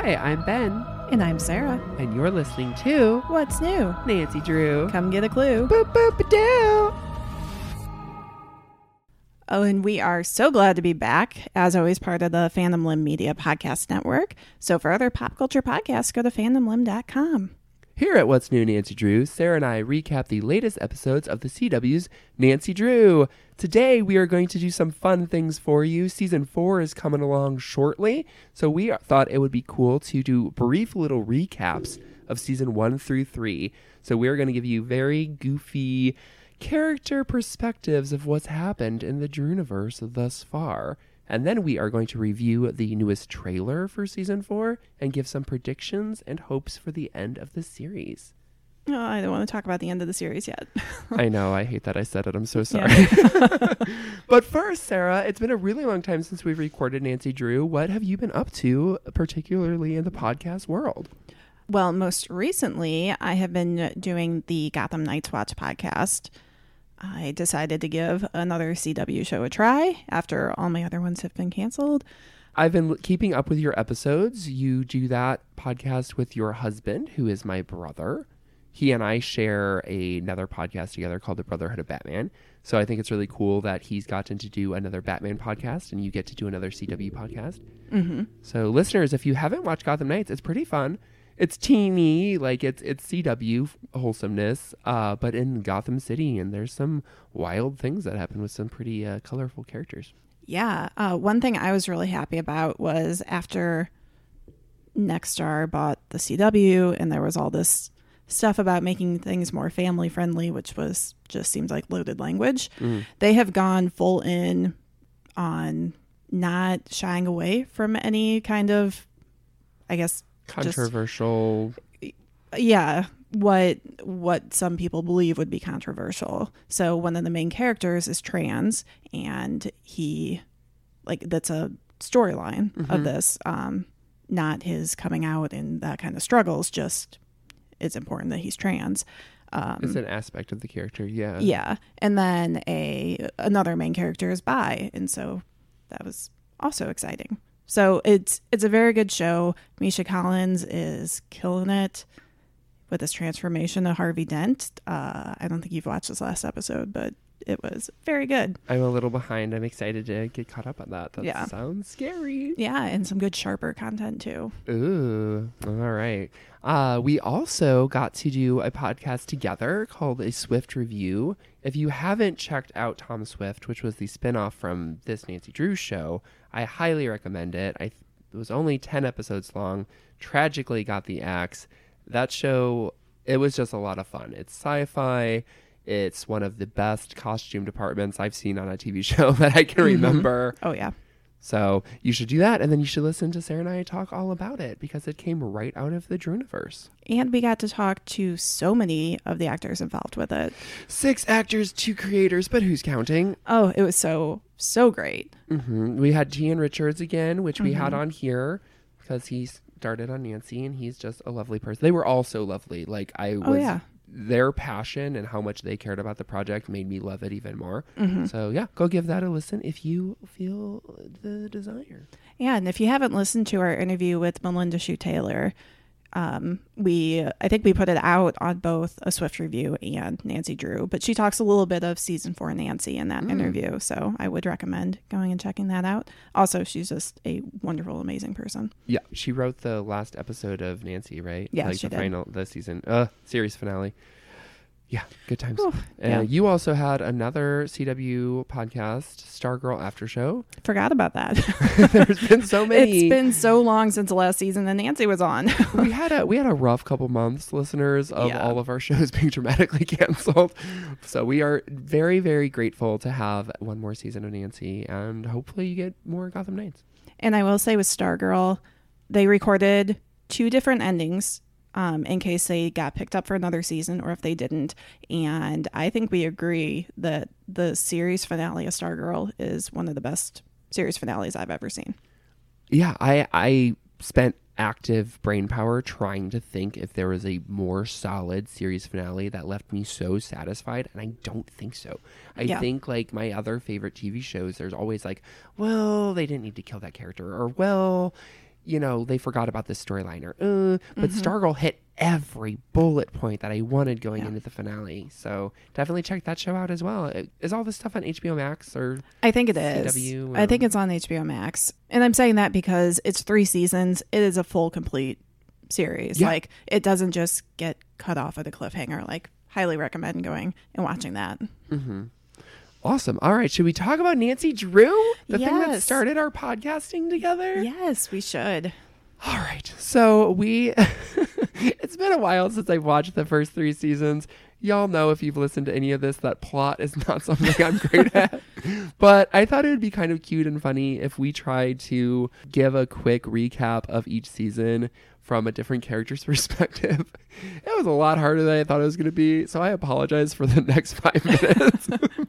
Hi, I'm Ben, And I'm Sarah. and you're listening to What's new? Nancy Drew. Come get a clue. Boop, boop, a-doo. Oh, and we are so glad to be back, as always, part of the Phantom Limb Media Podcast Network. So for other pop culture podcasts, go to phantomlimb.com. Here at What's New, Nancy Drew, Sarah and I recap the latest episodes of the CW's Nancy Drew. Today, we are going to do some fun things for you. Season 4 is coming along shortly, so we thought it would be cool to do brief little recaps of Season 1 through 3. So we're going to give you very goofy character perspectives of what's happened in the Drewniverse thus far. And then we are going to review the newest trailer for Season 4 and give some predictions and hopes for the end of the series. Oh, I don't want to talk about the end of the series yet. I know, I hate that I said it. I'm so sorry. Yeah. But first, Sarah, it's been a really long time since we've recorded Nancy Drew. What have you been up to, particularly in the podcast world? Well, most recently, I have been doing the Gotham Night's Watch podcast. I decided to give another CW show a try after all my other ones have been canceled. I've been keeping up with your episodes. You do that podcast with your husband, who is my brother. He and I share another podcast together called The Brotherhood of Batman. So I think it's really cool that he's gotten to do another Batman podcast and you get to do another CW podcast. Mm-hmm. So listeners, if you haven't watched Gotham Knights, it's pretty fun. It's teeny, like it's CW wholesomeness, but in Gotham City, and there's some wild things that happen with some pretty colorful characters. Yeah. One thing I was really happy about was after Nexstar bought the CW and there was all this stuff about making things more family friendly, which was just seems like loaded language. They have gone full in on not shying away from any kind of, I guess, Controversial. What some people believe would be controversial. So one of the main characters is trans, and that's a storyline of this, not his coming out and that kind of struggles, just it's important that he's trans. It's an aspect of the character, yeah. Yeah. And then another main character is bi, and so that was also exciting. So it's a very good show. Misha Collins is killing it with his transformation to Harvey Dent. I don't think you've watched this last episode, but it was very good. I'm a little behind. I'm excited to get caught up on that. That sounds scary. Yeah, and some good Sharper content too. Ooh, all right. We also got to do a podcast together called A Swift Review. If you haven't checked out Tom Swift, which was the spinoff from this Nancy Drew show, I highly recommend it. It was only 10 episodes long. Tragically got the axe. That show, it was just a lot of fun. It's sci-fi. It's one of the best costume departments I've seen on a TV show that I can remember. Oh, yeah. So you should do that, and then you should listen to Sarah and I talk all about it because it came right out of the Drewniverse. And we got to talk to so many of the actors involved with it. 6 actors, 2 creators, but who's counting? Oh, it was so great. We had Gian Richards again, which we had on here because he started on Nancy, and he's just a lovely person. They were all so lovely. Their passion and how much they cared about the project made me love it even more. So yeah, go give that a listen if you feel the desire. Yeah, and if you haven't listened to our interview with Melinda Shue Taylor, I think we put it out on both A Swift Review and Nancy Drew, but she talks a little bit of season 4 Nancy in that interview, so I would recommend going and checking that out. Also, she's just a wonderful, amazing person. Yeah, she wrote the last episode of Nancy, right? Yeah, like she the did. final, the season, series finale. Yeah, good times. Yeah. You also had another CW podcast, Stargirl After Show. Forgot about that. There's been so many. It's been so long since the last season that Nancy was on. we had a rough couple months, listeners, of all of our shows being dramatically canceled. So we are very, very grateful to have one more season of Nancy, and hopefully you get more Gotham Knights. And I will say with Stargirl, they recorded 2 different endings in case they got picked up for another season or if they didn't. And I think we agree that the series finale of Stargirl is one of the best series finales I've ever seen. Yeah, I spent active brain power trying to think if there was a more solid series finale that left me so satisfied, and I don't think so. I think like my other favorite TV shows, there's always like, well, they didn't need to kill that character, or well, they forgot about this storyline but Stargirl hit every bullet point that I wanted going into the finale. So definitely check that show out as well. Is all this stuff on HBO Max or I think it is. CW, I think it's on HBO Max. And I'm saying that because it's 3 seasons. It is a full complete series. Yeah. Like it doesn't just get cut off at a cliffhanger. Like highly recommend going and watching that. Mm-hmm. Awesome. All right. Should we talk about Nancy Drew? The thing that Yes. started our podcasting together? Yes, we should. All right. So it's been a while since I've watched the first 3 seasons. Y'all know if you've listened to any of this, that plot is not something I'm great at. But I thought it would be kind of cute and funny if we tried to give a quick recap of each season from a different character's perspective. It was a lot harder than I thought it was going to be. So I apologize for the next 5 minutes.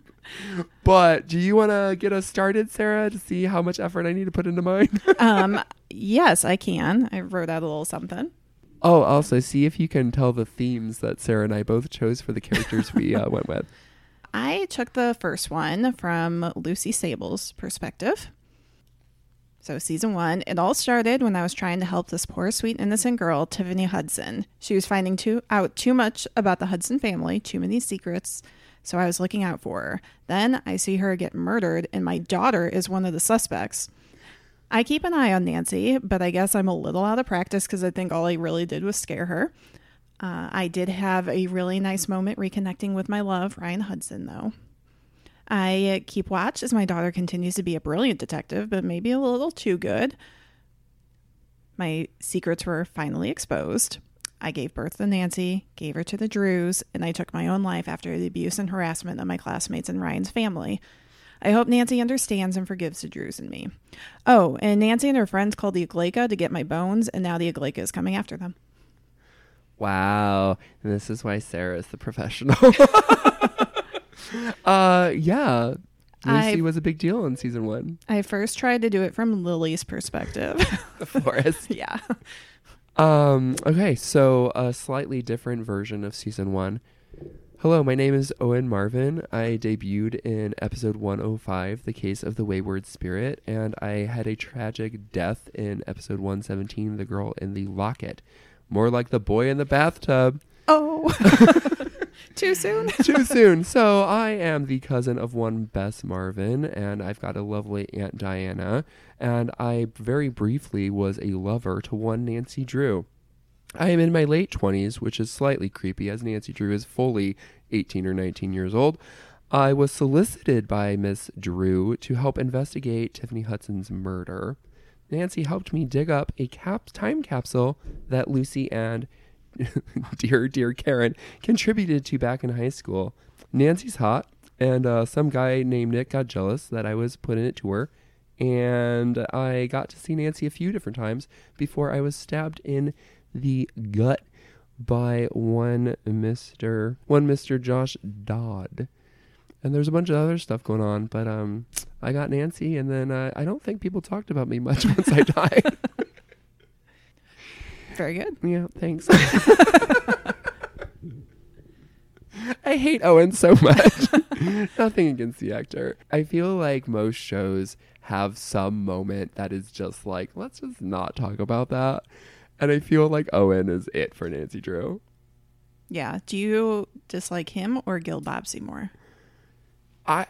But do you want to get us started, Sarah, to see how much effort I need to put into mine? Yes, I can. I wrote out a little something. Oh, also see if you can tell the themes that Sarah and I both chose for the characters we went with. I took the first one from Lucy Sable's perspective. So season 1, it all started when I was trying to help this poor, sweet, innocent girl, Tiffany Hudson. She was finding out too much about the Hudson family, too many secrets, so I was looking out for her. Then I see her get murdered, and my daughter is one of the suspects. I keep an eye on Nancy, but I guess I'm a little out of practice because I think all I really did was scare her. I did have a really nice moment reconnecting with my love, Ryan Hudson, though. I keep watch as my daughter continues to be a brilliant detective, but maybe a little too good. My secrets were finally exposed. I gave birth to Nancy, gave her to the Drews, and I took my own life after the abuse and harassment of my classmates and Ryan's family. I hope Nancy understands and forgives the Drews and me. Oh, and Nancy and her friends called the Aglaika to get my bones, and now the Aglaika is coming after them. Wow. And this is why Sarah is the professional. Yeah. Lucy was a big deal in season 1. I first tried to do it from Lily's perspective. The forest. Yeah. Okay, so a slightly different version of season 1. Hello, my name is Owen Marvin. I debuted in episode 105, The Case of the Wayward Spirit, and I had a tragic death in episode 117, The Girl in the Locket. More like the boy in the bathtub. Oh. Too soon? Too soon. So I am the cousin of one Bess Marvin, and I've got a lovely Aunt Diana, and I very briefly was a lover to one Nancy Drew. I am in my late 20s, which is slightly creepy as Nancy Drew is fully 18 or 19 years old. I was solicited by Miss Drew to help investigate Tiffany Hudson's murder. Nancy helped me dig up a time capsule that Lucy and dear Karen contributed to back in high school. Nancy's hot, and some guy named Nick got jealous that I was putting it to her, and I got to see Nancy a few different times before I was stabbed in the gut by one Mr. Josh Dodd. And there's a bunch of other stuff going on, but I got Nancy, and then I don't think people talked about me much once I died. Very good. Yeah, thanks. I hate Owen so much. Nothing against the actor. I feel like most shows have some moment that is just like, let's just not talk about that. And I feel like Owen is it for Nancy Drew. Yeah. Do you dislike him or Gil Bobbsey more? I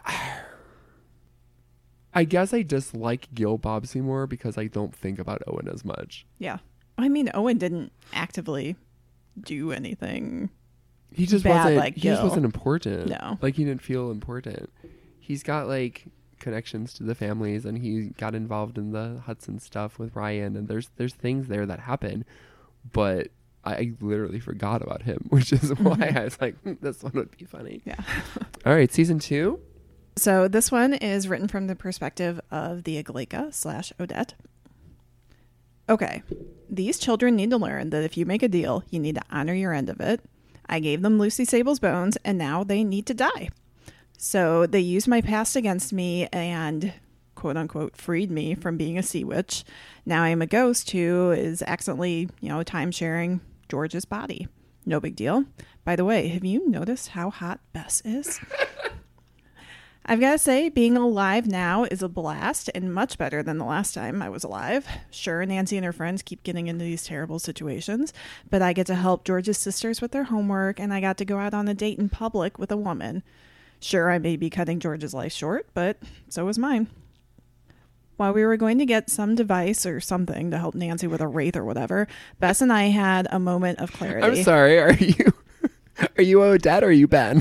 guess I dislike Gil Bobbsey more because I don't think about Owen as much. Yeah. I mean, Owen didn't actively do anything. He just bad wasn't like he just Gil. wasn't important. No. Like he didn't feel important. He's got like connections to the families, and he got involved in the Hudson stuff with Ryan, and there's things there that happen, but I literally forgot about him, which is why I was like, this one would be funny. Yeah. All right, season 2. So this one is written from the perspective of the Aglaika / Odette. Okay. These children need to learn that if you make a deal, you need to honor your end of it. I gave them Lucy Sable's bones, and now they need to die. So they used my past against me and, quote unquote, freed me from being a sea witch. Now I am a ghost who is accidentally, time sharing George's body. No big deal. By the way, have you noticed how hot Bess is? I've got to say, being alive now is a blast and much better than the last time I was alive. Sure, Nancy and her friends keep getting into these terrible situations, but I get to help George's sisters with their homework, and I got to go out on a date in public with a woman. Sure, I may be cutting George's life short, but so is mine. While we were going to get some device or something to help Nancy with a wraith or whatever, Bess and I had a moment of clarity. I'm sorry, are you Odette or are you Ben?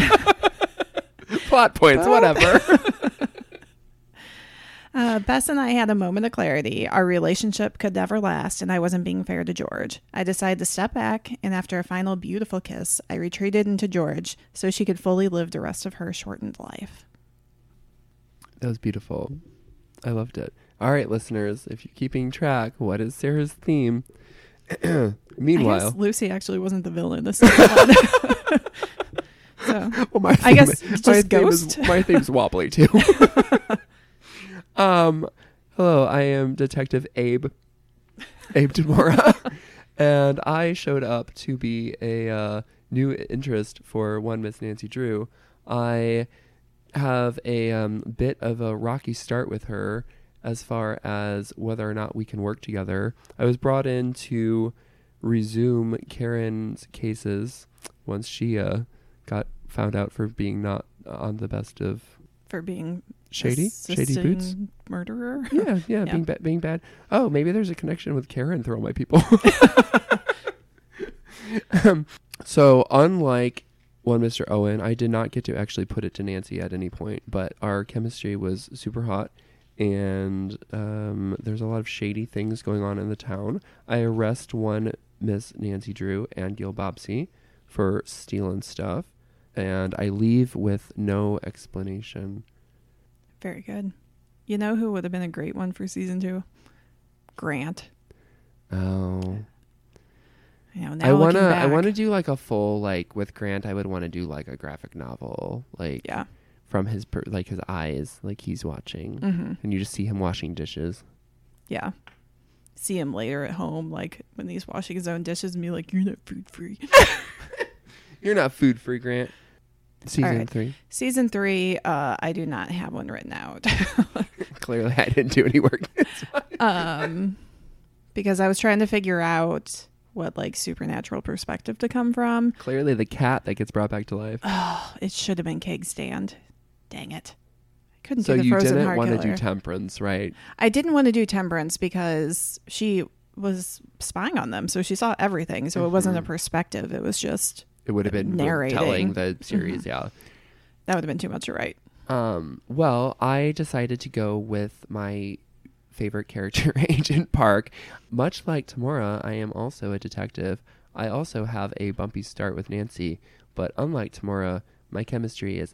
Plot points, whatever. Bess and I had a moment of clarity. Our relationship could never last, and I wasn't being fair to George. I decided to step back, and after a final beautiful kiss, I retreated into George so she could fully live the rest of her shortened life. That was beautiful. I loved it. All right, listeners, if you're keeping track, what is Sarah's theme? Meanwhile, I guess Lucy actually wasn't the villain this time. So, well, I guess just Ghost. My theme's wobbly too. Hello, I am Detective Abe Demora, and I showed up to be a new interest for one Miss Nancy Drew. I have a bit of a rocky start with her as far as whether or not we can work together. I was brought in to resume Karen's cases once she got found out for being not on the best of... For being... Shady boots? Murderer? Yeah. Being bad. Oh, maybe there's a connection with Karen through all my people. So unlike one Mr. Owen, I did not get to actually put it to Nancy at any point, but our chemistry was super hot, and there's a lot of shady things going on in the town. I arrest one Miss Nancy Drew and Gil Bobsey for stealing stuff, and I leave with no explanation. Very good. You know who would have been a great one for season 2? Grant. Oh. You know, I wanna do like a full, like with Grant, I would want to do like a graphic novel, like from his his eyes, like he's watching, and you just see him washing dishes. Yeah. See him later at home, like when he's washing his own dishes, and be like, "You're not food free." You're not food free, Grant. Season 3. Season 3, I do not have one written out. Clearly, I didn't do any work. Because I was trying to figure out what like supernatural perspective to come from. Clearly, the cat that gets brought back to life. Oh, it should have been Keg Stand. Dang it. I couldn't so do the Frozen you didn't Heart want to Killer. do Temperance, right? I didn't want to do Temperance because she was spying on them, so she saw everything. So it wasn't a perspective. It was just... It would have been narrating. Telling the series, yeah. That would have been too much to write. Well, I decided to go with my favorite character, Agent Park. Much like Tamora, I am also a detective. I also have a bumpy start with Nancy, but unlike Tamora, my chemistry is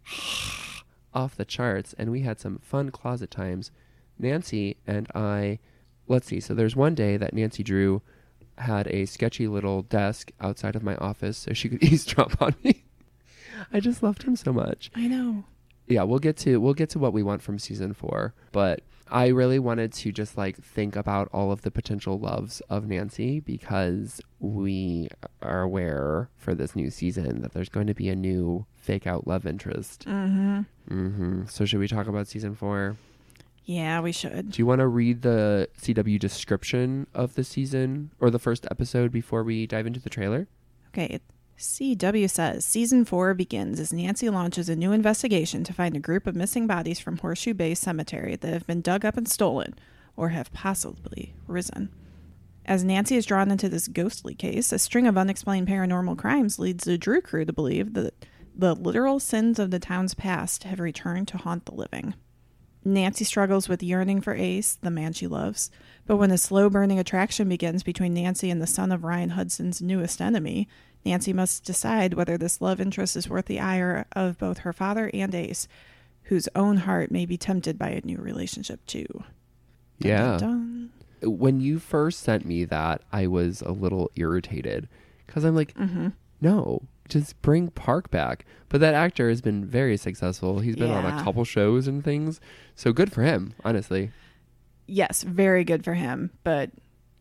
off the charts, and we had some fun closet times. Nancy and I, let's see, so there's one day that Nancy Drew had a sketchy little desk outside of my office so she could eavesdrop on me. I just loved him so much. I know. Yeah, we'll get to what we want from season 4, but I really wanted to just like think about all of the potential loves of Nancy because we are aware for this new season that there's going to be a new fake out love interest. So should we talk about season 4? Yeah, we should. Do you want to read the CW description of the season or the first episode before we dive into the trailer? Okay. CW says, Season 4 begins as Nancy launches a new investigation to find a group of missing bodies from Horseshoe Bay Cemetery that have been dug up and stolen, or have possibly risen. As Nancy is drawn into this ghostly case, a string of unexplained paranormal crimes leads the Drew crew to believe that the literal sins of the town's past have returned to haunt the living. Nancy struggles with yearning for Ace, the man she loves, but when a slow-burning attraction begins between Nancy and the son of Ryan Hudson's newest enemy, Nancy must decide whether this love interest is worth the ire of both her father and Ace, whose own heart may be tempted by a new relationship too. Dun, yeah. dun, dun. When you first sent me that, I was a little irritated because I'm like, no, just bring Park back. But that actor has been very successful. He's been on a couple shows and things. So good for him, honestly. Yes, very good for him. But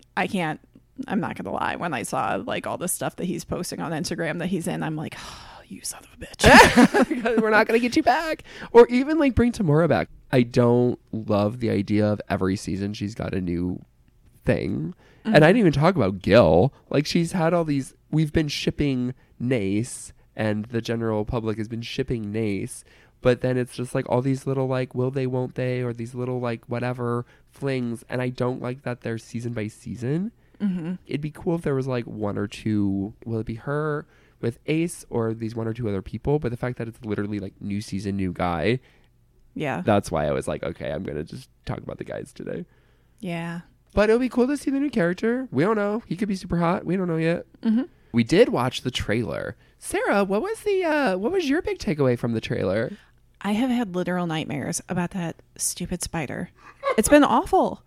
I'm not going to lie. When I saw like all the stuff that he's posting on Instagram that he's in, I'm like, oh, you son of a bitch. We're not going to get you back. Or even like bring Tamora back. I don't love the idea of every season she's got a new thing. And I didn't even talk about Gil. Like, she's had all these, we've been shipping Nace, and the general public has been shipping Nace, but then it's just like all these little like will they, won't they, or these little like whatever flings, and I don't like that they're season by season. It'd be cool if there was like one or two, will it be her with Ace or these one or two other people, but the fact that it's literally like new season, new guy, Yeah. that's why I was like, okay, I'm gonna just talk about the guys today. Yeah. But it'll be cool to see the new character. We don't know. He could be super hot. We don't know yet. We did watch the trailer. Sarah, what was your big takeaway from the trailer? I have had literal nightmares about that stupid spider. It's been awful.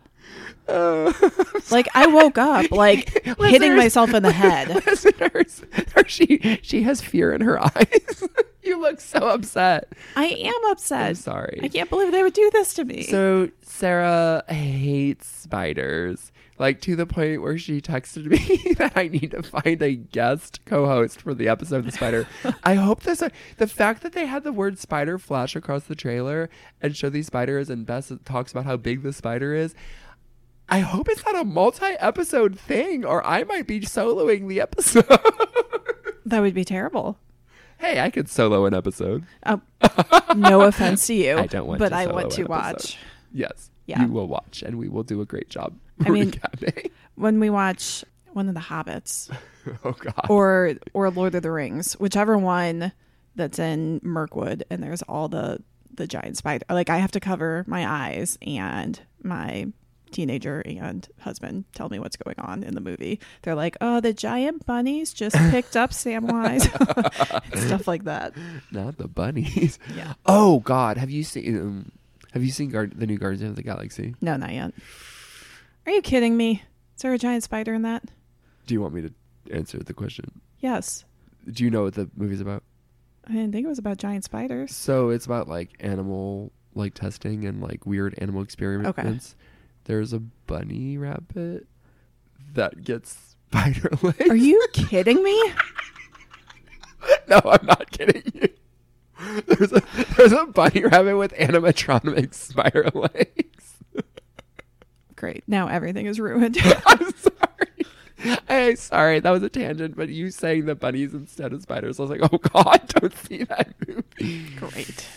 Like, I woke up like hitting myself in the head. Listeners, she has fear in her eyes. You look so upset. I am upset. I'm sorry. I can't believe they would do this to me. So Sarah hates spiders, like to the point where she texted me that I need to find a guest co-host for the episode of the spider. I hope the fact that they had the word spider flash across the trailer and show these spiders, and Bess talks about how big the spider is. I hope it's not a multi-episode thing, or I might be soloing the episode. That would be terrible. Hey, I could solo an episode. No offense to you. I don't want but to I solo want to an watch. episode. Yes. Yeah. You will watch, and we will do a great job I mean, recapping. When we watch one of the Hobbits Oh, God. or Lord of the Rings, whichever one that's in Mirkwood, and there's all the giant spider. Like, I have to cover my eyes, and my teenager and husband tell me what's going on in the movie. They're like, oh, the giant bunnies just picked up Samwise. Stuff like that. Not the bunnies. Yeah. Oh, God. Have you seen the new Guardians of the Galaxy? No, not yet. Are you kidding me? Is there a giant spider in that? Do you want me to answer the question? Yes. Do you know what the movie's about? I didn't think it was about giant spiders. So it's about like animal like testing and like weird animal experiments. Okay. There's a bunny rabbit that gets spider legs. Are you kidding me? No, I'm not kidding you. There's a bunny rabbit with animatronic spider legs. Great. Now everything is ruined. I'm sorry. Hey, sorry, that was a tangent, but you saying the bunnies instead of spiders, I was like, oh God, don't see that movie. Great.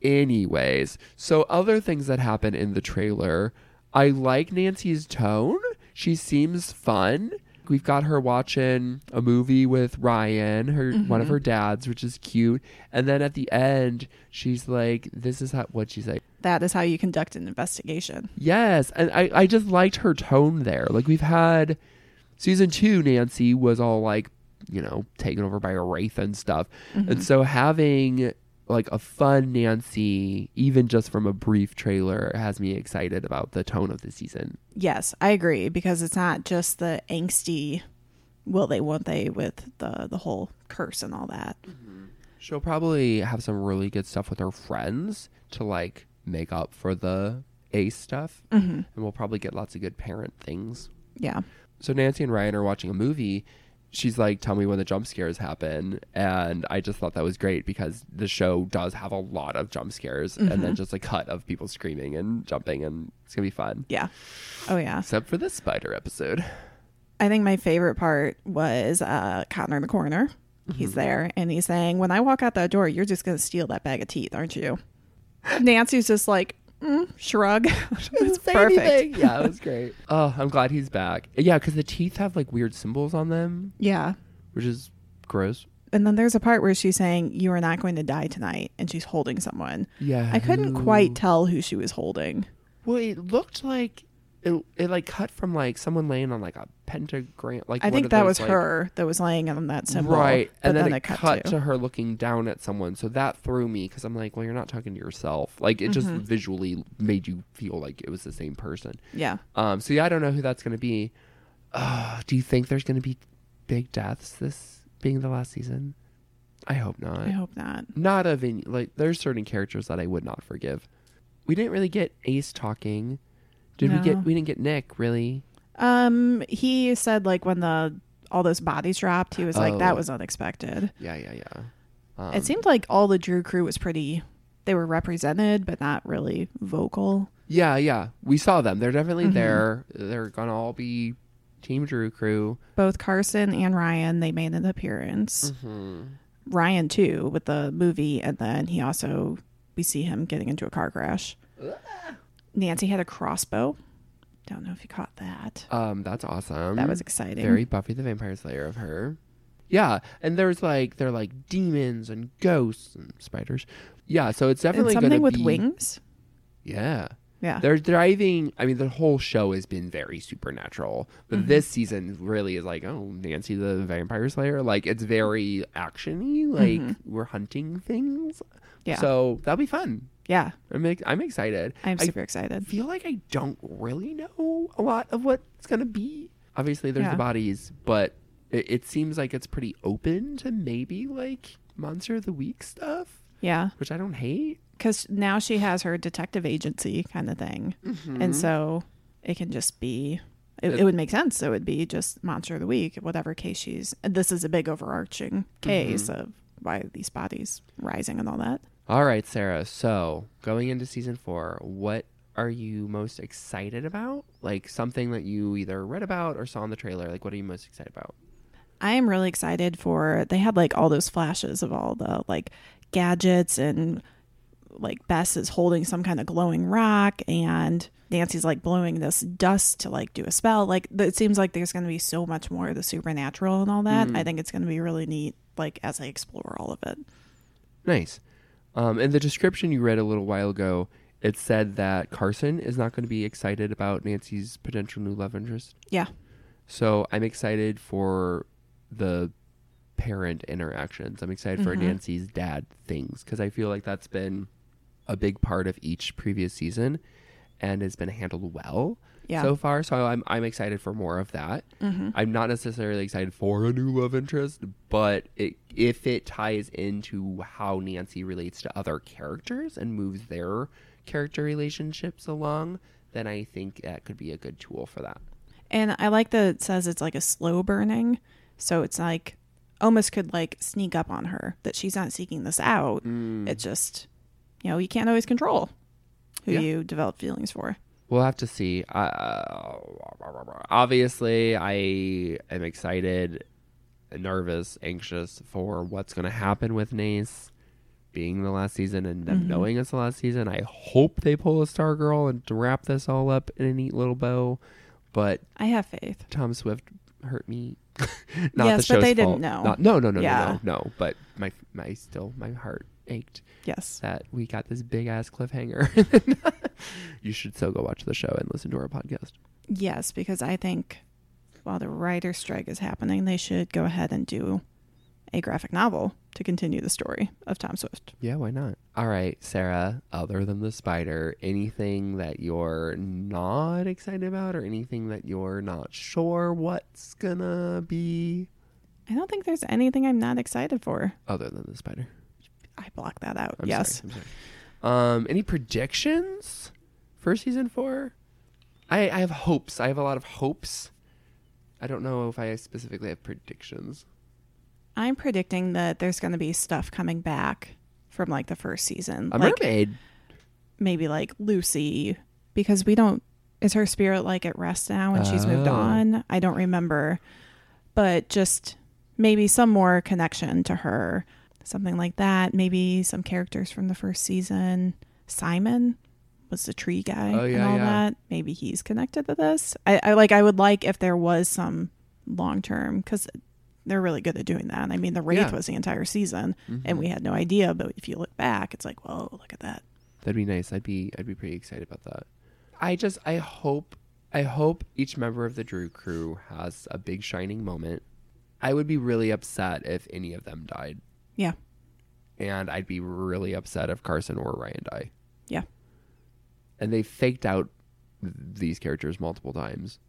Anyways, so other things that happen in the trailer, I like Nancy's tone. She seems fun. We've got her watching a movie with Ryan, one of her dads, which is cute. And then at the end, she's like, this is how, what'd she say? That is how you conduct an investigation. Yes. And I just liked her tone there. Like, we've had season 2, Nancy was all like, you know, taken over by a wraith and stuff. And so having like a fun Nancy, even just from a brief trailer, has me excited about the tone of the season. Yes, I agree, because it's not just the angsty will they, won't they, with the whole curse and all that. She'll probably have some really good stuff with her friends to like make up for the Ace stuff. And we'll probably get lots of good parent things. Yeah. So Nancy and Ryan are watching a movie. She's like, tell me when the jump scares happen. And I just thought that was great because the show does have a lot of jump scares and then just a cut of people screaming and jumping, and it's going to be fun. Yeah. Oh, yeah. Except for this spider episode. I think my favorite part was Connor in the corner. He's there and he's saying, when I walk out that door, you're just going to steal that bag of teeth, aren't you? Nancy's just like, shrug. It's perfect. Anything. Yeah, it was great. Oh, I'm glad he's back. Yeah, because the teeth have like weird symbols on them, Yeah. which is gross. And then there's a part where she's saying, you are not going to die tonight. And she's holding someone. Yeah. I couldn't quite tell who she was holding. Well, it looked like it like cut from like someone laying on like a pentagram. Like I one think of that those, was like, her that was laying on that symbol. right, But and then it it cut to her looking down at someone. So that threw me because I'm like, well, you're not talking to yourself. Like it just visually made you feel like it was the same person. Yeah. So yeah, I don't know who that's going to be. Do you think there's going to be big deaths this being the last season? I hope not. I hope not. Not of any, like there's certain characters that I would not forgive. We didn't really get Ace talking. We didn't get Nick really. He said like when all those bodies dropped, he was like, that Oh. was unexpected. Yeah. It seemed like all the Drew crew was they were represented, but not really vocal. Yeah. We saw them. They're definitely there. They're going to all be Team Drew crew. Both Carson and Ryan, they made an appearance. Ryan, too, with the movie. And then we see him getting into a car crash. Nancy had a crossbow. Don't know if you caught that. That's awesome. That was exciting. Very Buffy the Vampire Slayer of her. Yeah, and they're like demons and ghosts and spiders. Yeah, so it's definitely and something with wings. Yeah. Yeah. They're driving. I mean, the whole show has been very supernatural, but this season really is like, oh, Nancy the Vampire Slayer. Like, it's very action-y. Like, we're hunting things. Yeah. So that'll be fun. Yeah. I'm excited. I'm super excited. I feel like I don't really know a lot of what it's going to be. Obviously, there's the bodies, but it seems like it's pretty open to maybe like Monster of the Week stuff. Yeah. Which I don't hate. Because now she has her detective agency kind of thing. And so it can just be, it would make sense. So it would be just Monster of the Week, whatever case this is a big overarching case of why these bodies rising and all that. All right, Sarah. So going into season 4, what are you most excited about? Like something that you either read about or saw in the trailer. Like what are you most excited about? I am really excited they had like all those flashes of all the like gadgets, and like Bess is holding some kind of glowing rock and Nancy's like blowing this dust to like do a spell. Like it seems like there's going to be so much more of the supernatural and all that. I think it's going to be really neat, like as I explore all of it. Nice. In the description you read a little while ago, it said that Carson is not going to be excited about Nancy's potential new love interest. Yeah. So I'm excited for the parent interactions. I'm excited for Nancy's dad things because I feel like that's been a big part of each previous season and has been handled well so far. So I'm excited for more of that. I'm not necessarily excited for a new love interest, but if it ties into how Nancy relates to other characters and moves their character relationships along, then I think that could be a good tool for that. And I like that it says it's like a slow burning. So it's like almost could like sneak up on her, that she's not seeking this out. It just, you can't always control who you develop feelings for. We'll have to see. Obviously, I am excited, nervous, anxious for what's going to happen with Nace being the last season and them knowing it's the last season. I hope they pull a Stargirl and to wrap this all up in a neat little bow. But I have faith. Tom Swift hurt me. Yes, but they didn't know. No. But my heart ached. Yes. That we got this big ass cliffhanger. You should still go watch the show and listen to our podcast. Yes, because I think while the writer's strike is happening, they should go ahead and do a graphic novel to continue the story of Tom Swift. Yeah, why not? All right, Sarah, other than the spider, anything that you're not excited about or anything that you're not sure what's gonna be? I don't think there's anything I'm not excited for. Other than the spider. I blocked that out. I'm yes. Sorry. Any predictions for season 4? I have hopes. I have a lot of hopes. I don't know if I specifically have predictions. I'm predicting that there's going to be stuff coming back from like the first season. A mermaid. Maybe like Lucy, because is her spirit like at rest now and she's moved on? I don't remember, but just maybe some more connection to her, something like that. Maybe some characters from the first season. Simon was the tree guy and all that. Maybe he's connected to this. I would like if there was some long-term, because they're really good at doing that. I mean, the Wraith was the entire season and we had no idea, but if you look back, it's like, whoa, look at that. That'd be nice. I'd be pretty excited about that. I hope each member of the Drew crew has a big shining moment. I would be really upset if any of them died. Yeah. And I'd be really upset if Carson or Ryan die. Yeah. And they faked out these characters multiple times.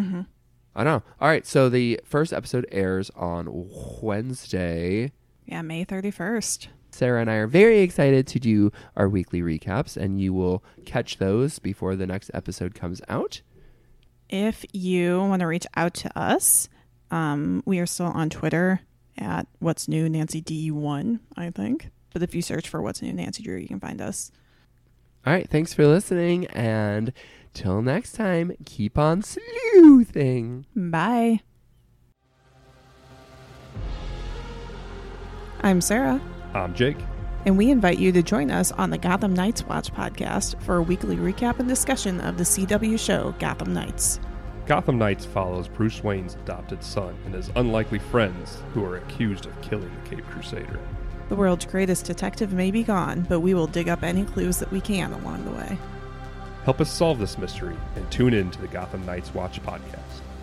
I know. All right. So the first episode airs on Wednesday. Yeah, May 31st. Sarah and I are very excited to do our weekly recaps, and you will catch those before the next episode comes out. If you want to reach out to us, we are still on Twitter at What's New Nancy D1, I think. But if you search for What's New Nancy Drew, you can find us. All right, thanks for listening, and till next time, keep on sleuthing. Bye. I'm Sarah. I'm Jake. And we invite you to join us on the Gotham Knights Watch podcast for a weekly recap and discussion of the CW show Gotham Knights. Gotham Knights follows Bruce Wayne's adopted son and his unlikely friends who are accused of killing the Caped Crusader. The world's greatest detective may be gone, but we will dig up any clues that we can along the way. Help us solve this mystery and tune in to the Gotham Knights Watch podcast.